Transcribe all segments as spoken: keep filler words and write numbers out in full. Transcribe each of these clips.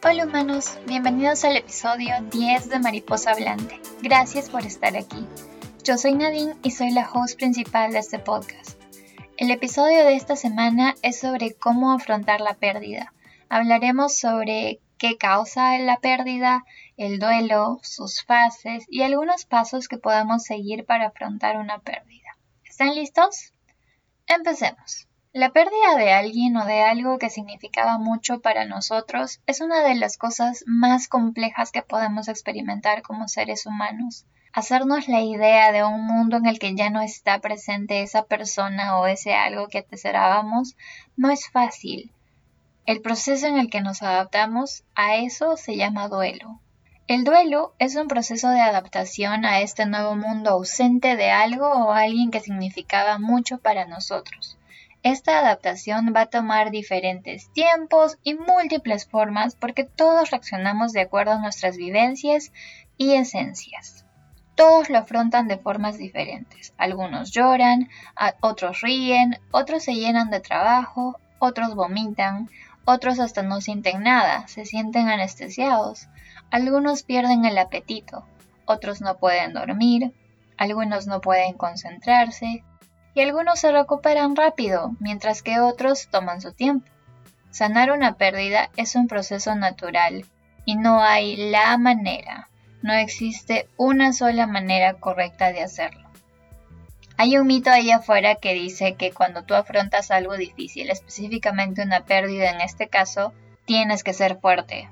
Hola humanos, bienvenidos al episodio diez de Mariposa Hablante. Gracias por estar aquí. Yo soy Nadine y soy la host principal de este podcast. El episodio de esta semana es sobre cómo afrontar la pérdida. Hablaremos sobre qué causa la pérdida, el duelo, sus fases y algunos pasos que podemos seguir para afrontar una pérdida. ¿Están listos? Empecemos. La pérdida de alguien o de algo que significaba mucho para nosotros es una de las cosas más complejas que podemos experimentar como seres humanos. Hacernos la idea de un mundo en el que ya no está presente esa persona o ese algo que atesorábamos no es fácil. El proceso en el que nos adaptamos a eso se llama duelo. El duelo es un proceso de adaptación a este nuevo mundo ausente de algo o alguien que significaba mucho para nosotros. Esta adaptación va a tomar diferentes tiempos y múltiples formas porque todos reaccionamos de acuerdo a nuestras vivencias y esencias. Todos lo afrontan de formas diferentes. Algunos lloran, otros ríen, otros se llenan de trabajo, otros vomitan, otros hasta no sienten nada, se sienten anestesiados. Algunos pierden el apetito, otros no pueden dormir, algunos no pueden concentrarse. Y algunos se recuperan rápido, mientras que otros toman su tiempo. Sanar una pérdida es un proceso natural y no hay la manera, no existe una sola manera correcta de hacerlo. Hay un mito ahí afuera que dice que cuando tú afrontas algo difícil, específicamente una pérdida en este caso, tienes que ser fuerte.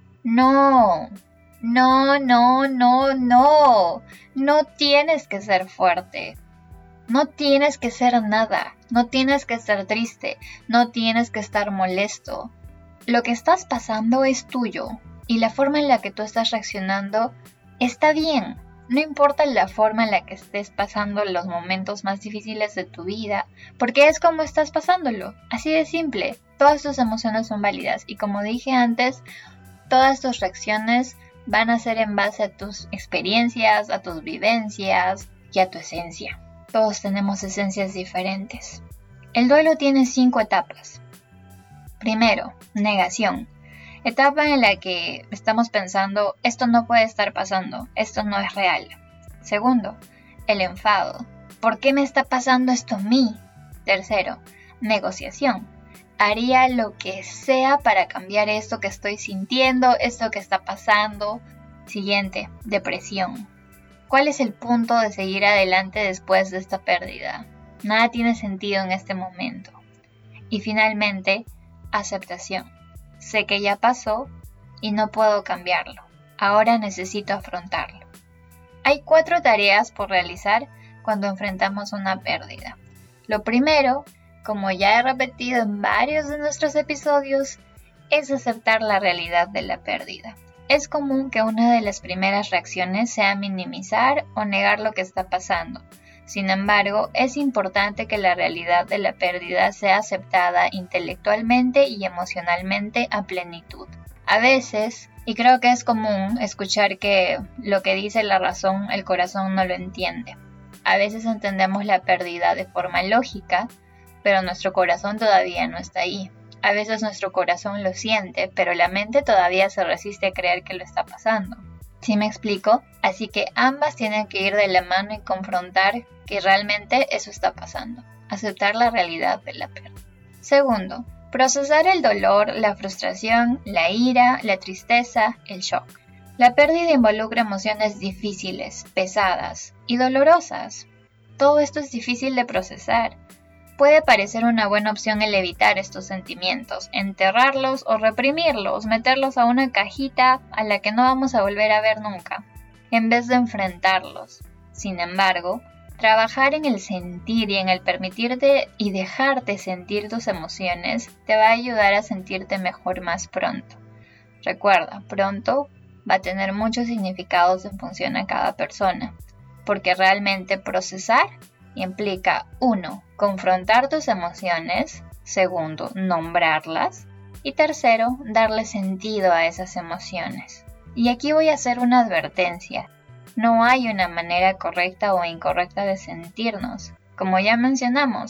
No, no, no, no, no, no tienes que ser fuerte. No tienes que ser nada, no tienes que estar triste, no tienes que estar molesto. Lo que estás pasando es tuyo y la forma en la que tú estás reaccionando está bien. No importa la forma en la que estés pasando los momentos más difíciles de tu vida, porque es como estás pasándolo, así de simple. Todas tus emociones son válidas y como dije antes, todas tus reacciones van a ser en base a tus experiencias, a tus vivencias y a tu esencia. Todos tenemos esencias diferentes. El duelo tiene cinco etapas. Primero, negación. Etapa en la que estamos pensando, esto no puede estar pasando, esto no es real. Segundo, el enfado. ¿Por qué me está pasando esto a mí? Tercero, negociación. Haría lo que sea para cambiar esto que estoy sintiendo, esto que está pasando. Siguiente, depresión. ¿Cuál es el punto de seguir adelante después de esta pérdida? Nada tiene sentido en este momento. Y finalmente, aceptación. Sé que ya pasó y no puedo cambiarlo. Ahora necesito afrontarlo. Hay cuatro tareas por realizar cuando enfrentamos una pérdida. Lo primero, como ya he repetido en varios de nuestros episodios, es aceptar la realidad de la pérdida. Es común que una de las primeras reacciones sea minimizar o negar lo que está pasando. Sin embargo, es importante que la realidad de la pérdida sea aceptada intelectualmente y emocionalmente a plenitud. A veces, y creo que es común escuchar que lo que dice la razón, el corazón no lo entiende. A veces entendemos la pérdida de forma lógica, pero nuestro corazón todavía no está ahí. A veces nuestro corazón lo siente, pero la mente todavía se resiste a creer que lo está pasando. ¿Sí me explico? Así que ambas tienen que ir de la mano y confrontar que realmente eso está pasando. Aceptar la realidad de la pérdida. Segundo, procesar el dolor, la frustración, la ira, la tristeza, el shock. La pérdida involucra emociones difíciles, pesadas y dolorosas. Todo esto es difícil de procesar. Puede parecer una buena opción el evitar estos sentimientos, enterrarlos o reprimirlos, meterlos a una cajita a la que no vamos a volver a ver nunca, en vez de enfrentarlos. Sin embargo, trabajar en el sentir y en el permitirte y dejarte sentir tus emociones te va a ayudar a sentirte mejor más pronto. Recuerda, pronto va a tener muchos significados en función a cada persona, porque realmente procesar implica uno, confrontar tus emociones, segundo, nombrarlas y tercero, darle sentido a esas emociones. Y aquí voy a hacer una advertencia. No hay una manera correcta o incorrecta de sentirnos. Como ya mencionamos,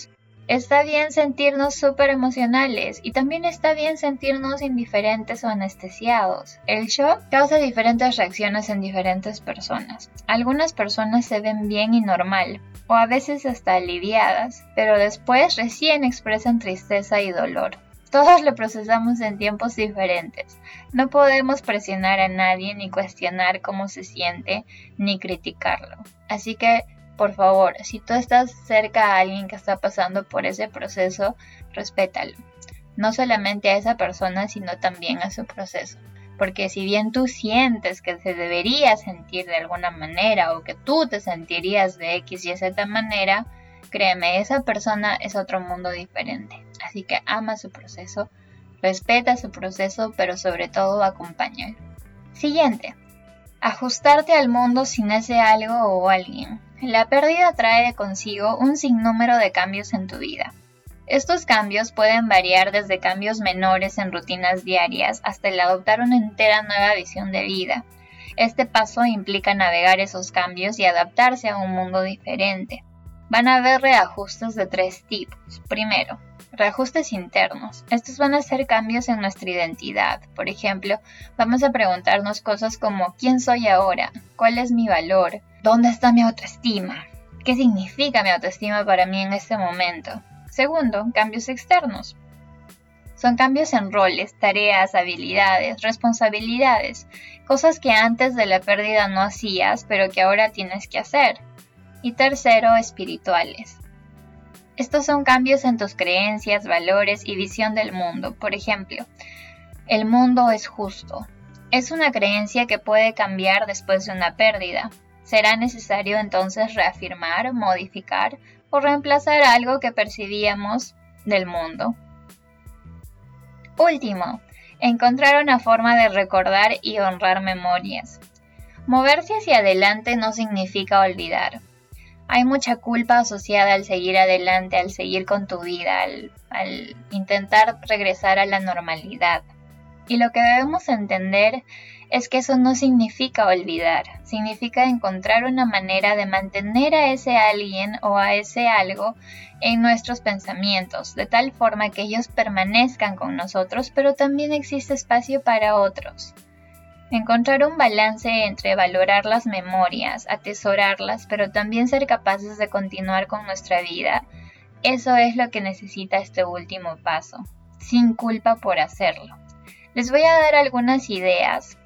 Está bien sentirnos súper emocionales y también está bien sentirnos indiferentes o anestesiados. El shock causa diferentes reacciones en diferentes personas. Algunas personas se ven bien y normal, o a veces hasta aliviadas, pero después recién expresan tristeza y dolor. Todos lo procesamos en tiempos diferentes. No podemos presionar a nadie ni cuestionar cómo se siente ni criticarlo. Así que, por favor, si tú estás cerca a alguien que está pasando por ese proceso, respétalo. No solamente a esa persona, sino también a su proceso. Porque si bien tú sientes que se debería sentir de alguna manera o que tú te sentirías de X y Z manera, créeme, esa persona es otro mundo diferente. Así que ama su proceso, respeta su proceso, pero sobre todo acompáñalo. Siguiente. Ajustarte al mundo sin ese algo o alguien. La pérdida trae consigo un sinnúmero de cambios en tu vida. Estos cambios pueden variar desde cambios menores en rutinas diarias hasta el adoptar una entera nueva visión de vida. Este paso implica navegar esos cambios y adaptarse a un mundo diferente. Van a haber reajustes de tres tipos. Primero, reajustes internos. Estos van a ser cambios en nuestra identidad. Por ejemplo, vamos a preguntarnos cosas como ¿quién soy ahora? ¿Cuál es mi valor? ¿Dónde está mi autoestima? ¿Qué significa mi autoestima para mí en este momento? Segundo, cambios externos. Son cambios en roles, tareas, habilidades, responsabilidades, cosas que antes de la pérdida no hacías, pero que ahora tienes que hacer. Y tercero, espirituales. Estos son cambios en tus creencias, valores y visión del mundo. Por ejemplo, el mundo es justo. Es una creencia que puede cambiar después de una pérdida. Será necesario entonces reafirmar, modificar o reemplazar algo que percibíamos del mundo. Último, encontrar una forma de recordar y honrar memorias. Moverse hacia adelante no significa olvidar. Hay mucha culpa asociada al seguir adelante, al seguir con tu vida, al, al intentar regresar a la normalidad. Y lo que debemos entender es que eso no significa olvidar, significa encontrar una manera de mantener a ese alguien o a ese algo en nuestros pensamientos, de tal forma que ellos permanezcan con nosotros, pero también existe espacio para otros. Encontrar un balance entre valorar las memorias, atesorarlas, pero también ser capaces de continuar con nuestra vida, eso es lo que necesita este último paso, sin culpa por hacerlo. Les voy a dar algunas ideas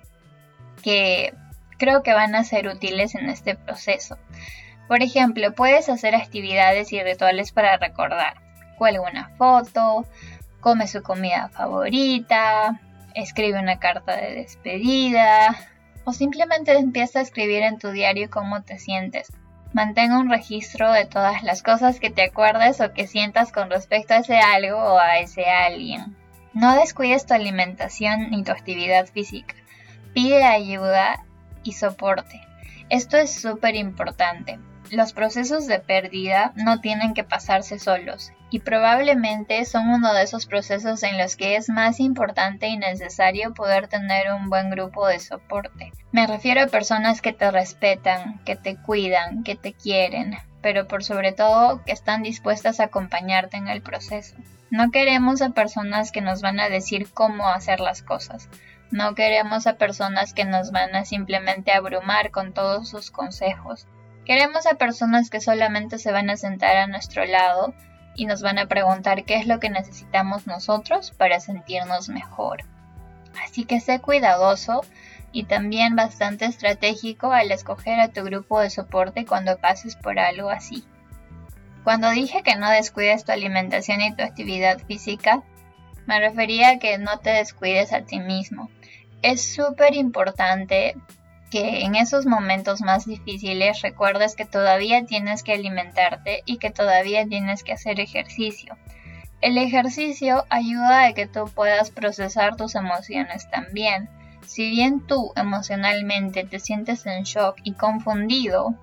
que creo que van a ser útiles en este proceso. Por ejemplo, puedes hacer actividades y rituales para recordar. Cuelga una foto, come su comida favorita, escribe una carta de despedida o simplemente empieza a escribir en tu diario cómo te sientes. Mantén un registro de todas las cosas que te acuerdes o que sientas con respecto a ese algo o a ese alguien. No descuides tu alimentación ni tu actividad física. Pide ayuda y soporte. Esto es súper importante. Los procesos de pérdida no tienen que pasarse solos y probablemente son uno de esos procesos en los que es más importante y necesario poder tener un buen grupo de soporte. Me refiero a personas que te respetan, que te cuidan, que te quieren, pero por sobre todo que están dispuestas a acompañarte en el proceso. No queremos a personas que nos van a decir cómo hacer las cosas. No queremos a personas que nos van a simplemente abrumar con todos sus consejos. Queremos a personas que solamente se van a sentar a nuestro lado y nos van a preguntar qué es lo que necesitamos nosotros para sentirnos mejor. Así que sé cuidadoso y también bastante estratégico al escoger a tu grupo de soporte cuando pases por algo así. Cuando dije que no descuides tu alimentación y tu actividad física, me refería a que no te descuides a ti mismo. Es súper importante que en esos momentos más difíciles recuerdes que todavía tienes que alimentarte y que todavía tienes que hacer ejercicio. El ejercicio ayuda a que tú puedas procesar tus emociones también. Si bien tú emocionalmente te sientes en shock y confundido,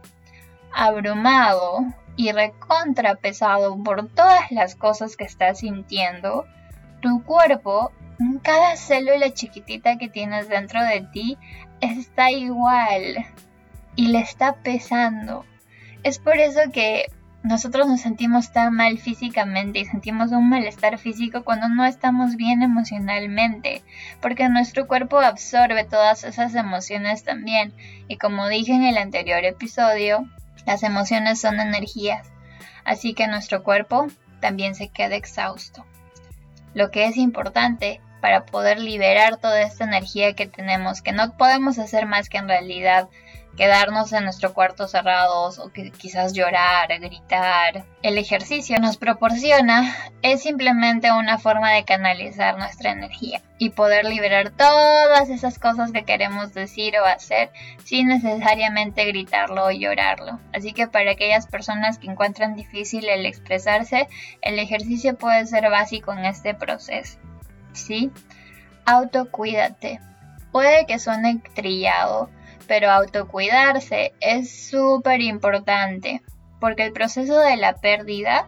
abrumado y recontrapesado por todas las cosas que estás sintiendo, tu cuerpo, cada célula chiquitita que tienes dentro de ti, está igual y le está pesando. Es por eso que nosotros nos sentimos tan mal físicamente y sentimos un malestar físico cuando no estamos bien emocionalmente, porque nuestro cuerpo absorbe todas esas emociones también, y como dije en el anterior episodio, las emociones son energías, así que nuestro cuerpo también se queda exhausto. Lo que es importante para poder liberar toda esta energía que tenemos, que no podemos hacer más que en realidad quedarnos en nuestro cuarto cerrados o que quizás llorar, gritar. El ejercicio nos proporciona es simplemente una forma de canalizar nuestra energía y poder liberar todas esas cosas que queremos decir o hacer sin necesariamente gritarlo o llorarlo. Así que para aquellas personas que encuentran difícil el expresarse, el ejercicio puede ser básico en este proceso. ¿Sí? Autocuídate. Puede que suene trillado, pero autocuidarse es súper importante, porque el proceso de la pérdida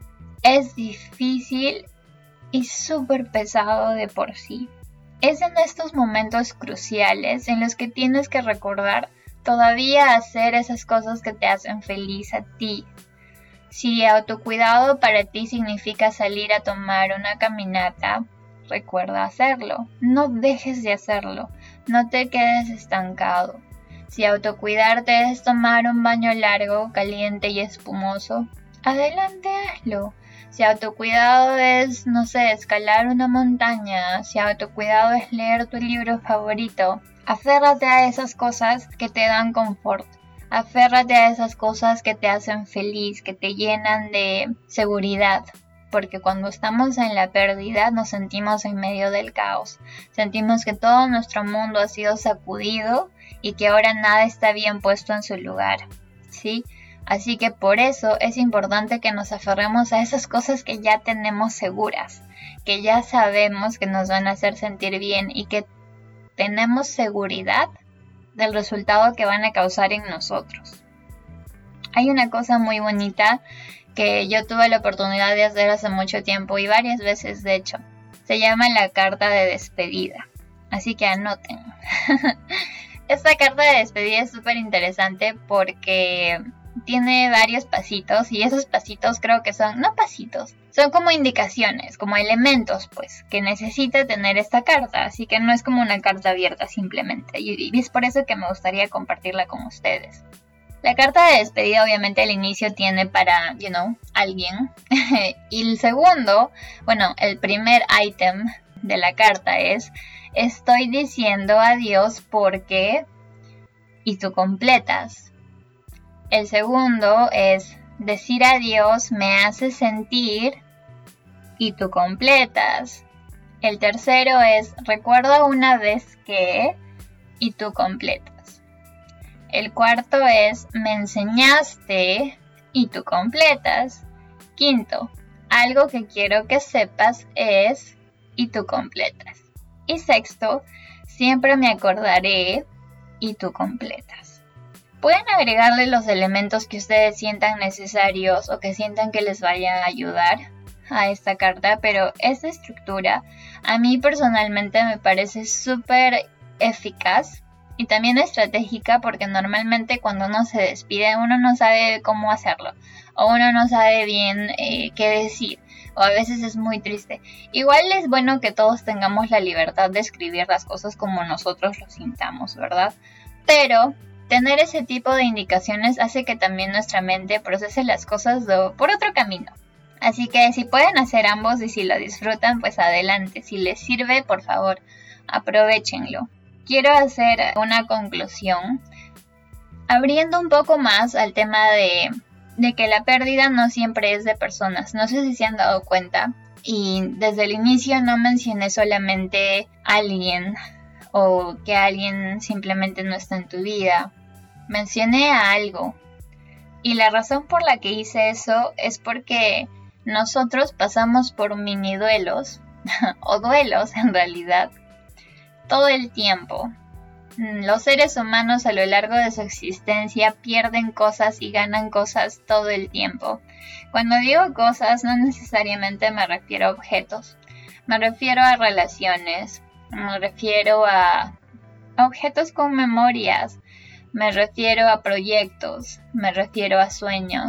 es difícil y súper pesado de por sí. Es en estos momentos cruciales en los que tienes que recordar todavía hacer esas cosas que te hacen feliz a ti. Si autocuidado para ti significa salir a tomar una caminata, recuerda hacerlo. No dejes de hacerlo. No te quedes estancado. Si autocuidarte es tomar un baño largo, caliente y espumoso, adelante hazlo. Si autocuidado es, no sé, escalar una montaña, si autocuidado es leer tu libro favorito, aférrate a esas cosas que te dan confort. Aférrate a esas cosas que te hacen feliz, que te llenan de seguridad. Porque cuando estamos en la pérdida nos sentimos en medio del caos. Sentimos que todo nuestro mundo ha sido sacudido y que ahora nada está bien puesto en su lugar, ¿sí? Así que por eso es importante que nos aferremos a esas cosas que ya tenemos seguras, que ya sabemos que nos van a hacer sentir bien y que tenemos seguridad del resultado que van a causar en nosotros. Hay una cosa muy bonita que yo tuve la oportunidad de hacer hace mucho tiempo y varias veces de hecho. Se llama la carta de despedida, así que anoten. Esta carta de despedida es súper interesante porque tiene varios pasitos y esos pasitos creo que son, no pasitos, son como indicaciones, como elementos pues que necesita tener esta carta, así que no es como una carta abierta simplemente y, y es por eso que me gustaría compartirla con ustedes. La carta de despedida obviamente al inicio tiene para, you know, alguien. Y el segundo, bueno, el primer ítem de la carta es: estoy diciendo adiós porque... y tú completas. El segundo es: decir adiós me hace sentir... y tú completas. El tercero es: recuerdo una vez que... y tú completas. El cuarto es: me enseñaste y tú completas. Quinto, algo que quiero que sepas es y tú completas. Y sexto, siempre me acordaré y tú completas. Pueden agregarle los elementos que ustedes sientan necesarios o que sientan que les vayan a ayudar a esta carta, pero esta estructura a mí personalmente me parece súper eficaz y también estratégica, porque normalmente cuando uno se despide uno no sabe cómo hacerlo o uno no sabe bien eh, qué decir o a veces es muy triste. Igual es bueno que todos tengamos la libertad de escribir las cosas como nosotros lo sintamos, ¿verdad? Pero tener ese tipo de indicaciones hace que también nuestra mente procese las cosas de, por otro camino. Así que si pueden hacer ambos y si lo disfrutan, pues adelante. Si les sirve, por favor, aprovéchenlo. Quiero hacer una conclusión abriendo un poco más al tema de, de que la pérdida no siempre es de personas. No sé si se han dado cuenta y desde el inicio no mencioné solamente a alguien o que alguien simplemente no está en tu vida. Mencioné a algo y la razón por la que hice eso es porque nosotros pasamos por mini duelos o duelos en realidad todo el tiempo. Los seres humanos a lo largo de su existencia pierden cosas y ganan cosas todo el tiempo. Cuando digo cosas no necesariamente me refiero a objetos, me refiero a relaciones, me refiero a objetos con memorias, me refiero a proyectos, me refiero a sueños,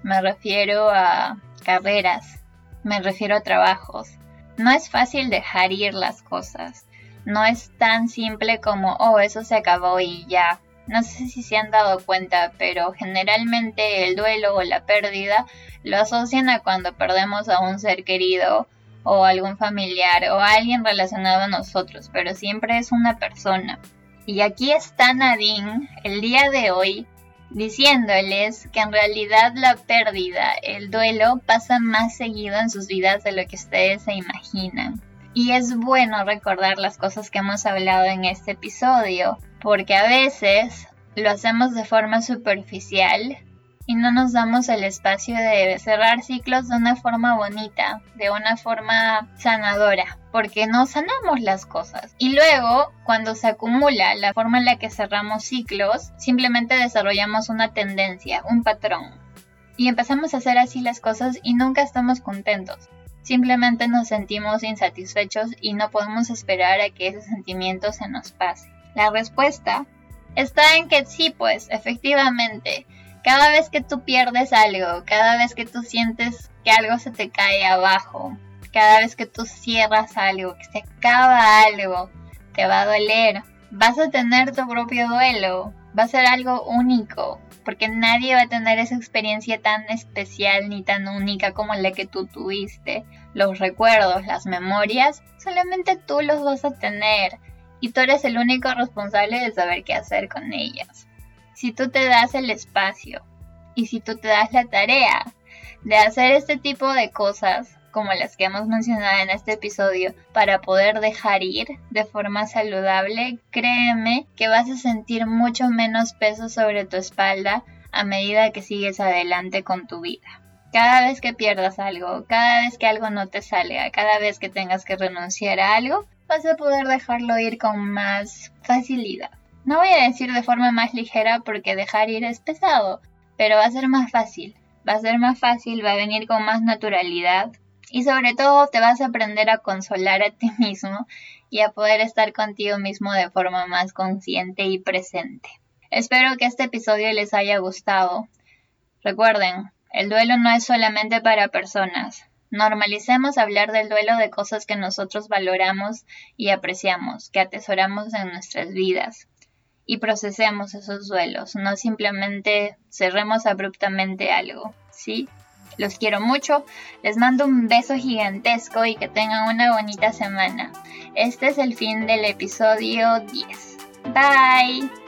me refiero a carreras, me refiero a trabajos. No es fácil dejar ir las cosas. No es tan simple como, oh, eso se acabó y ya. No sé si se han dado cuenta, pero generalmente el duelo o la pérdida lo asocian a cuando perdemos a un ser querido o algún familiar o alguien relacionado a nosotros, pero siempre es una persona. Y aquí está Nadine el día de hoy diciéndoles que en realidad la pérdida, el duelo, pasa más seguido en sus vidas de lo que ustedes se imaginan. Y es bueno recordar las cosas que hemos hablado en este episodio, porque a veces lo hacemos de forma superficial y no nos damos el espacio de cerrar ciclos de una forma bonita, de una forma sanadora, porque no sanamos las cosas. Y luego, cuando se acumula la forma en la que cerramos ciclos, simplemente desarrollamos una tendencia, un patrón. Y empezamos a hacer así las cosas y nunca estamos contentos. Simplemente nos sentimos insatisfechos y no podemos esperar a que ese sentimiento se nos pase. La respuesta está en que sí, pues, efectivamente, cada vez que tú pierdes algo, cada vez que tú sientes que algo se te cae abajo, cada vez que tú cierras algo, que se acaba algo, te va a doler. Vas a tener tu propio duelo, va a ser algo único, porque nadie va a tener esa experiencia tan especial ni tan única como la que tú tuviste. Los recuerdos, las memorias, solamente tú los vas a tener y tú eres el único responsable de saber qué hacer con ellas. Si tú te das el espacio y si tú te das la tarea de hacer este tipo de cosas, como las que hemos mencionado en este episodio, para poder dejar ir de forma saludable, créeme que vas a sentir mucho menos peso sobre tu espalda a medida que sigues adelante con tu vida. Cada vez que pierdas algo, cada vez que algo no te salga, cada vez que tengas que renunciar a algo, vas a poder dejarlo ir con más facilidad. No voy a decir de forma más ligera porque dejar ir es pesado, pero va a ser más fácil. Va a ser más fácil, va a venir con más naturalidad y sobre todo te vas a aprender a consolar a ti mismo y a poder estar contigo mismo de forma más consciente y presente. Espero que este episodio les haya gustado. Recuerden, el duelo no es solamente para personas. Normalicemos hablar del duelo de cosas que nosotros valoramos y apreciamos, que atesoramos en nuestras vidas. Y procesemos esos duelos, no simplemente cerremos abruptamente algo, ¿sí? Los quiero mucho, les mando un beso gigantesco y que tengan una bonita semana. Este es el fin del episodio diez. Bye.